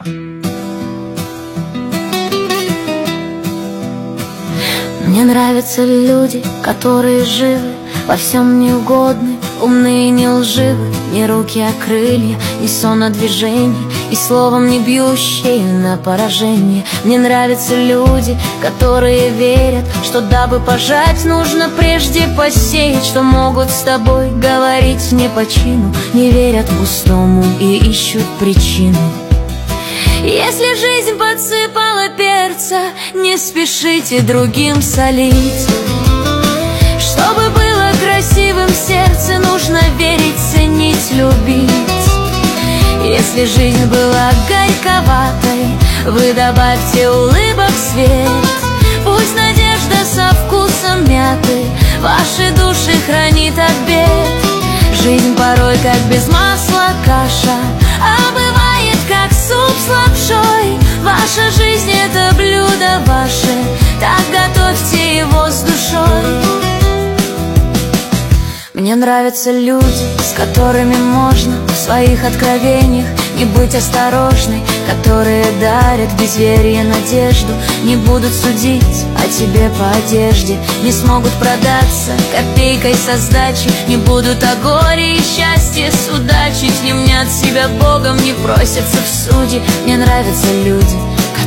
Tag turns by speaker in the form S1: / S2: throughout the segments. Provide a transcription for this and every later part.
S1: Мне нравятся люди, которые живы, во всем не угодны, умные, не лживы. Не руки, а крылья, не сон, а движение, и словом не бьющие на поражение. Мне нравятся люди, которые верят, что дабы пожать, нужно прежде посеять, что могут с тобой говорить не по чину, не верят пустому и ищут причину. Если жизнь подсыпала перца, не спешите другим солить. Чтобы было красивым сердце, нужно верить, ценить, любить. Если жизнь была горьковатой, вы добавьте улыбок свет. Пусть надежда со вкусом мяты ваши души хранит от бед. Жизнь порой как без масла каша, а бывает как суп с лапшой. Ваша жизнь — это блюдо ваше, так готовьте его с душой. Мне нравятся люди, с которыми можно в своих откровениях не быть осторожной, которые дарят безверие надежду, не будут судить о тебе по одежде, не смогут продаться копейкой со сдачи, не будут о горе и счастье судачить, не мнят себя Богом, не просятся в суде. Мне нравятся люди,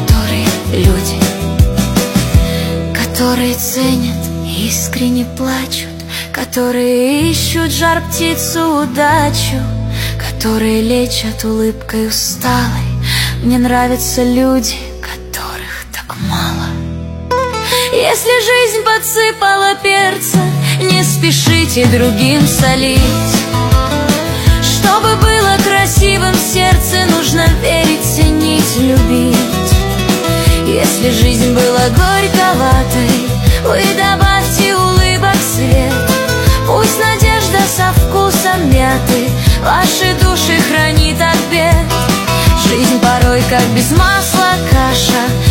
S1: которые ценят и искренне плачут, которые ищут жар птицу удачу, которые лечат улыбкой усталой. Мне нравятся люди, которых так мало. Если жизнь подсыпала перца, не спешите другим солить. Чтобы было красивым сердце, нужно верить, ценить, любить. Если жизнь была горьковатой, вы добавьте улыбок свет. Пусть надежда со вкусом мяты ваши души хранит от бед. Жизнь порой как без масла каша,